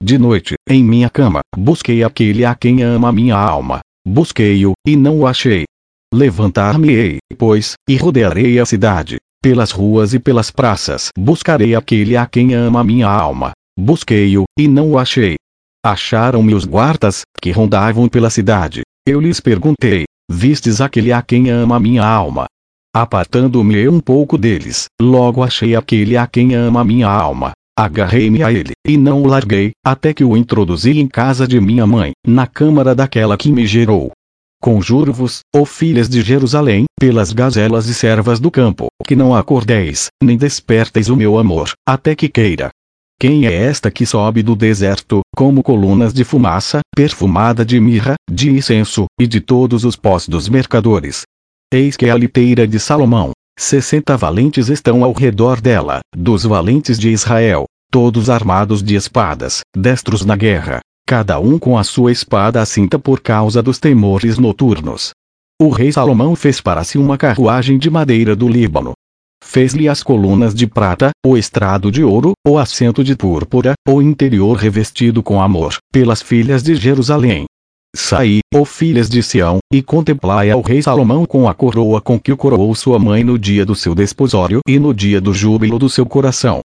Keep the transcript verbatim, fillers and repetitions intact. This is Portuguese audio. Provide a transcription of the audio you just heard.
de noite, em minha cama, busquei aquele a quem ama minha alma. Busquei-o, e não o achei. Levantar-me-ei, pois, e rodearei a cidade, pelas ruas e pelas praças. Buscarei aquele a quem ama minha alma. Busquei-o, e não o achei. Acharam-me os guardas, que rondavam pela cidade. Eu lhes perguntei: vistes aquele a quem ama minha alma? Apartando-me um pouco deles, logo achei aquele a quem ama minha alma. Agarrei-me a ele, e não o larguei, até que o introduzi em casa de minha mãe, na câmara daquela que me gerou. Conjuro-vos, ó filhas de Jerusalém, pelas gazelas e servas do campo, que não acordéis, nem desperteis o meu amor, até que queira. Quem é esta que sobe do deserto, como colunas de fumaça, perfumada de mirra, de incenso, e de todos os pós dos mercadores? Eis que é a liteira de Salomão. Sessenta valentes estão ao redor dela, dos valentes de Israel, todos armados de espadas, destros na guerra, cada um com a sua espada à cinta por causa dos temores noturnos. O rei Salomão fez para si uma carruagem de madeira do Líbano. Fez-lhe as colunas de prata, o estrado de ouro, o assento de púrpura, o interior revestido com amor, pelas filhas de Jerusalém. Saí, ó filhas de Sião, e contemplai ao rei Salomão com a coroa com que o coroou sua mãe no dia do seu desposório e no dia do júbilo do seu coração.